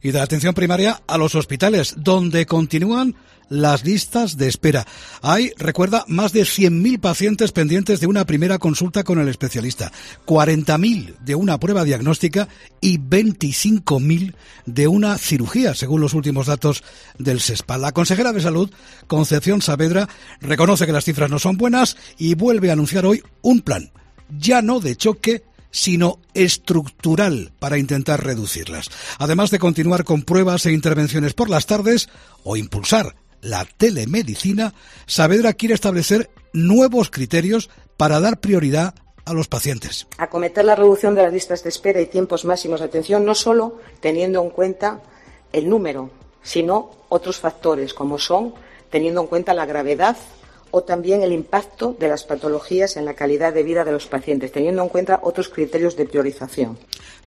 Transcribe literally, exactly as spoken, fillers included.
Y de la atención primaria a los hospitales, donde continúan las listas de espera. Hay, recuerda, más de cien mil pacientes pendientes de una primera consulta con el especialista, cuarenta mil de una prueba diagnóstica y veinticinco mil de una cirugía, según los últimos datos del SESPA. La consejera de Salud, Concepción Saavedra, reconoce que las cifras no son buenas y vuelve a anunciar hoy un plan, ya no de choque, sino estructural para intentar reducirlas. Además de continuar con pruebas e intervenciones por las tardes o impulsar la telemedicina, Saavedra quiere establecer nuevos criterios para dar prioridad a los pacientes. Acometer la reducción de las listas de espera y tiempos máximos de atención, no solo teniendo en cuenta el número, sino otros factores, como son teniendo en cuenta la gravedad o también el impacto de las patologías en la calidad de vida de los pacientes, teniendo en cuenta otros criterios de priorización.